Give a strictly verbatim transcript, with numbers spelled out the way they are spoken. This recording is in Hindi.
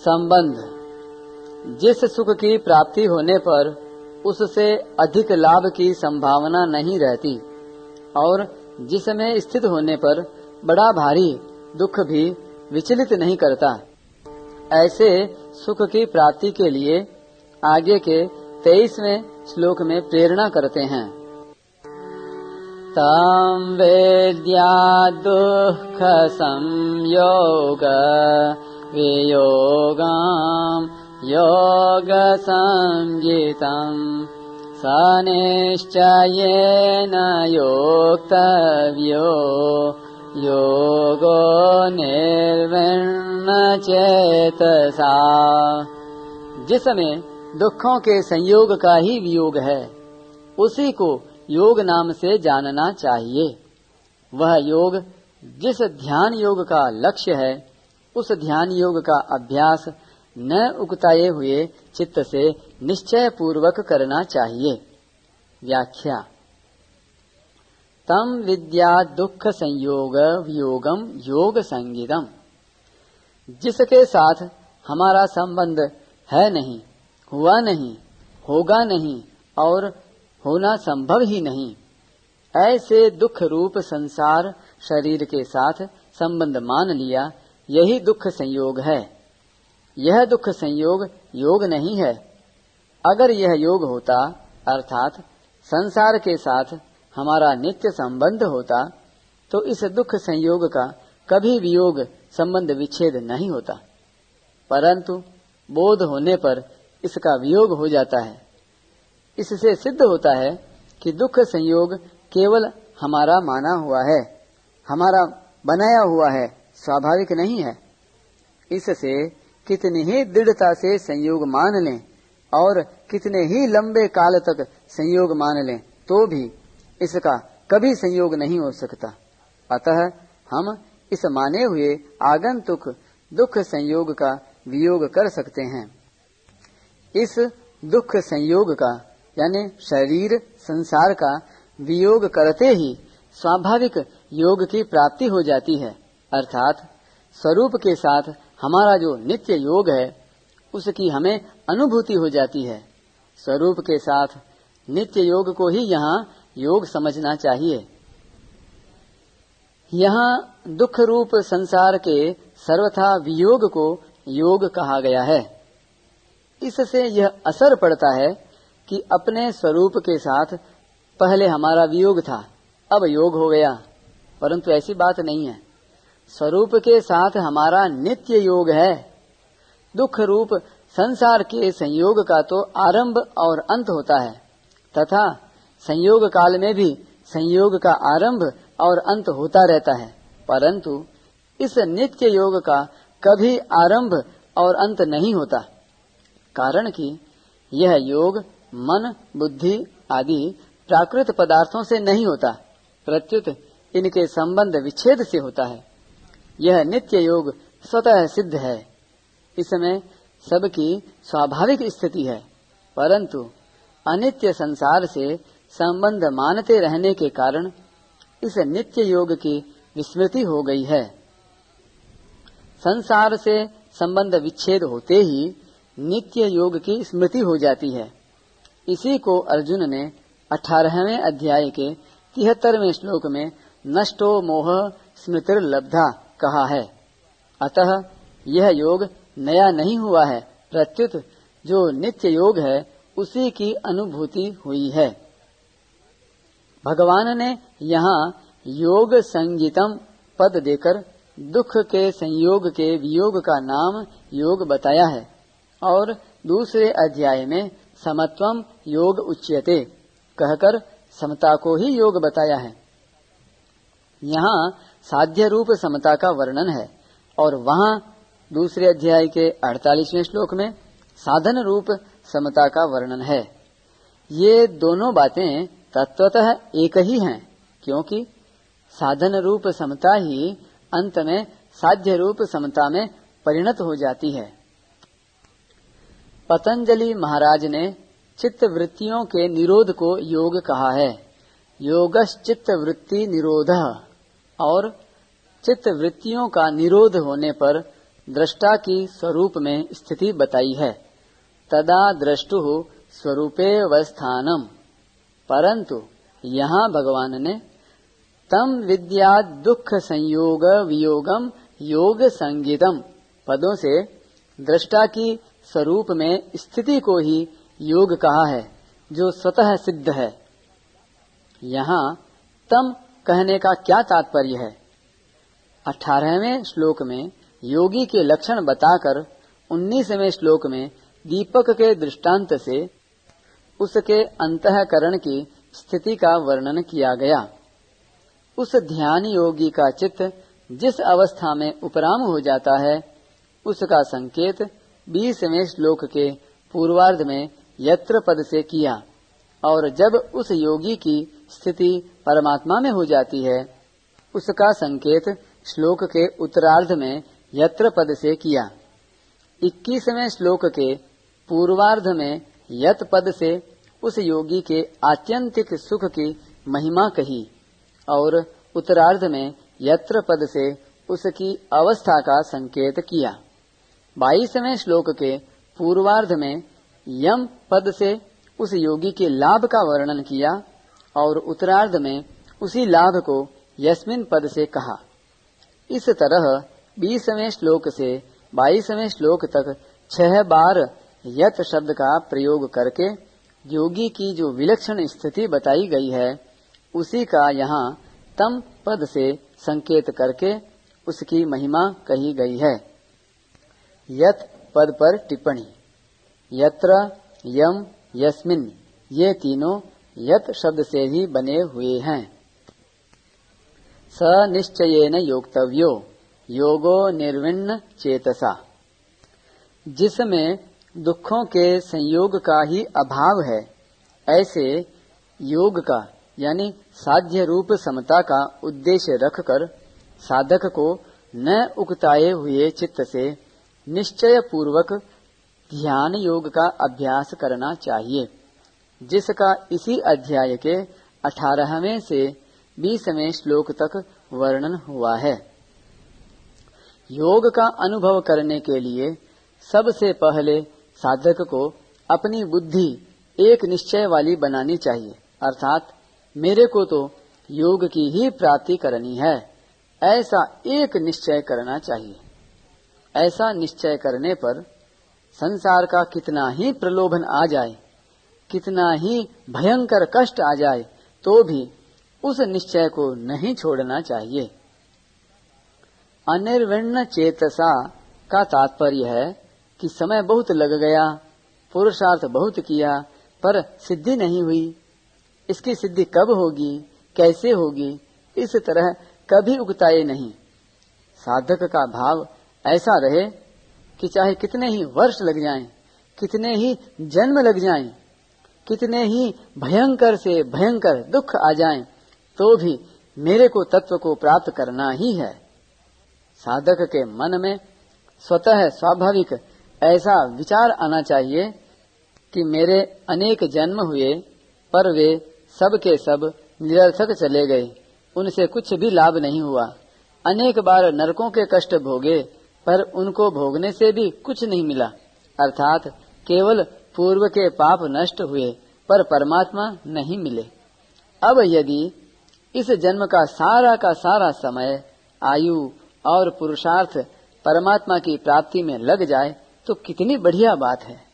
संबंध। जिस सुख की प्राप्ति होने पर उससे अधिक लाभ की संभावना नहीं रहती और जिसमें स्थित होने पर बड़ा भारी दुख भी विचलित नहीं करता, ऐसे सुख की प्राप्ति के लिए आगे के तेईसवें श्लोक में प्रेरणा करते हैं। तम वेद्या दुख संयोग वियोगम योग संगीतम स निश्चयेन योक्तव्यो योगो निर्विण्ण चेतसा। जिसमें दुखों के संयोग का ही वियोग है, उसी को योग नाम से जानना चाहिए। वह योग जिस ध्यान योग का लक्ष्य है, उस ध्यान योग का अभ्यास न उकताए हुए चित्त से निश्चय पूर्वक करना चाहिए। व्याख्या। तम विद्या दुख संयोग वियोगम योग संगीतम। जिसके साथ हमारा संबंध है नहीं, हुआ नहीं, होगा नहीं और होना संभव ही नहीं, ऐसे दुख रूप संसार शरीर के साथ संबंध मान लिया, यही दुख संयोग है। यह दुख संयोग योग नहीं है। अगर यह योग होता, अर्थात संसार के साथ हमारा नित्य संबंध होता, तो इस दुख संयोग का कभी वियोग संबंध विच्छेद नहीं होता, परंतु बोध होने पर इसका वियोग हो जाता है। इससे सिद्ध होता है कि दुख संयोग केवल हमारा माना हुआ है, हमारा बनाया हुआ है, स्वाभाविक नहीं है। इससे कितनी ही दृढ़ता से संयोग मान लें और कितने ही लंबे काल तक संयोग मान लें, तो भी इसका कभी संयोग नहीं हो सकता। अतः हम इस माने हुए आगंतुक दुख संयोग का वियोग कर सकते हैं। इस दुख संयोग का यानी शरीर संसार का वियोग करते ही स्वाभाविक योग की प्राप्ति हो जाती है, अर्थात स्वरूप के साथ हमारा जो नित्य योग है उसकी हमें अनुभूति हो जाती है। स्वरूप के साथ नित्य योग को ही यहाँ योग समझना चाहिए। यहाँ दुख रूप संसार के सर्वथा वियोग को योग कहा गया है। इससे यह असर पड़ता है कि अपने स्वरूप के साथ पहले हमारा वियोग था, अब योग हो गया, परंतु ऐसी बात नहीं है। स्वरूप के साथ हमारा नित्य योग है। दुख रूप संसार के संयोग का तो आरंभ और अंत होता है, तथा संयोग काल में भी संयोग का आरंभ और अंत होता रहता है, परंतु इस नित्य योग का कभी आरंभ और अंत नहीं होता, कारण कि यह योग मन, बुद्धि आदि प्राकृत पदार्थों से नहीं होता, प्रत्युत इनके संबंध विच्छेद से होता है। यह नित्य योग स्वतः सिद्ध है। इसमें सबकी स्वाभाविक स्थिति है, परंतु अनित्य संसार से संबंध मानते रहने के कारण इस नित्य योग की विस्मृति हो गई है। संसार से संबंध विच्छेद होते ही नित्य योग की स्मृति हो जाती है। इसी को अर्जुन ने अठारहवें अध्याय के तिहत्तरवें श्लोक में नष्टो मोह स्मृतिर्लब्धा कहा है। अतः यह योग नया नहीं हुआ है, प्रत्युत जो नित्य योग है उसी की अनुभूति हुई है। भगवान ने यहाँ योग संगीतम पद देकर दुख के संयोग के वियोग का नाम योग बताया है और दूसरे अध्याय में समत्वम योग उच्यते कहकर समता को ही योग बताया है। यहाँ साध्य रूप समता का वर्णन है और वहाँ दूसरे अध्याय के अड़तालीसवें श्लोक में साधन रूप समता का वर्णन है। ये दोनों बातें तत्वतः एक ही हैं, क्योंकि साधन रूप समता ही अंत में साध्य रूप समता में परिणत हो जाती है। पतंजलि महाराज ने चित्त वृत्तियों के निरोध को योग कहा है। योगश्चित्त वृत्ति निरोधः, और चित्त वृत्तियों का निरोध होने पर दृष्टा की स्वरूप में स्थिति बताई है। तदा द्रष्टु स्वरूपेवस्थानम, परंतु यहाँ भगवान ने तम विद्या दुख संयोग वियोगम योग संगीतम पदों से दृष्टा की स्वरूप में स्थिति को ही योग कहा है, जो स्वतः सिद्ध है। यहाँ तम कहने का क्या तात्पर्य है? अठारहवें श्लोक में योगी के लक्षण बताकर उन्नीसवें श्लोक में दीपक के दृष्टांत से उसके अंतःकरण की स्थिति का वर्णन किया गया। उस ध्यान योगी का चित्त जिस अवस्था में उपराम हो जाता है, उसका संकेत बीसवें श्लोक के पूर्वार्ध में यत्र पद से किया, और जब उस योगी की स्थिति परमात्मा में हो जाती है, उसका संकेत श्लोक के उत्तरार्ध में यत्र पद से किया। इक्कीसवें श्लोक के पूर्वार्ध में यत पद से उस योगी के आत्यंतिक सुख की महिमा कही, और उत्तरार्ध में यत्र पद से उसकी अवस्था का संकेत किया। बाईसवें श्लोक के पूर्वार्ध में यम पद से उस योगी के लाभ का वर्णन किया, और उत्तरार्ध में उसी लाभ को यस्मिन पद से कहा। इस तरह बीसवें श्लोक से बाईसवें श्लोक तक छह बार यत शब्द का प्रयोग करके योगी की जो विलक्षण स्थिति बताई गई है, उसी का यहाँ तम पद से संकेत करके उसकी महिमा कही गई है। यत पद पर टिप्पणी। यत्र, यम, यस्मिन ये तीनों यत शब्द से ही बने हुए हैं। स निश्चयेन योक्तव्यो योगो निर्विण्ण चेतसा, जिसमें दुखों के संयोग का ही अभाव है, ऐसे योग का यानी साध्य रूप समता का उद्देश्य रखकर साधक को न उकताए हुए चित्त से निश्चय पूर्वक ध्यान योग का अभ्यास करना चाहिए, जिसका इसी अध्याय के अठारहवें से बीसवें श्लोक तक वर्णन हुआ है। योग का अनुभव करने के लिए सबसे पहले साधक को अपनी बुद्धि एक निश्चय वाली बनानी चाहिए, अर्थात मेरे को तो योग की ही प्राप्ति करनी है, ऐसा एक निश्चय करना चाहिए। ऐसा निश्चय करने पर संसार का कितना ही प्रलोभन आ जाए, कितना ही भयंकर कष्ट आ जाए, तो भी उस निश्चय को नहीं छोड़ना चाहिए। अनिर्विण्ण चेतसा का तात्पर्य है कि समय बहुत लग गया, पुरुषार्थ बहुत किया, पर सिद्धि नहीं हुई। इसकी सिद्धि कब होगी, कैसे होगी, इस तरह कभी उकताए नहीं। साधक का भाव ऐसा रहे कि चाहे कितने ही वर्ष लग जाएं, कितने ही जन्म लग जाएं, कितने ही भयंकर से भयंकर दुख आ जाएं, तो भी मेरे को तत्व को प्राप्त करना ही है। साधक के मन में स्वतः स्वाभाविक ऐसा विचार आना चाहिए कि मेरे अनेक जन्म हुए, पर वे सब के सब निरर्थक चले गए, उनसे कुछ भी लाभ नहीं हुआ। अनेक बार नरकों के कष्ट भोगे, पर उनको भोगने से भी कुछ नहीं मिला, अर्थात केवल पूर्व के पाप नष्ट हुए, पर परमात्मा नहीं मिले। अब यदि इस जन्म का सारा का सारा समय, आयु और पुरुषार्थ परमात्मा की प्राप्ति में लग जाए, तो कितनी बढ़िया बात है।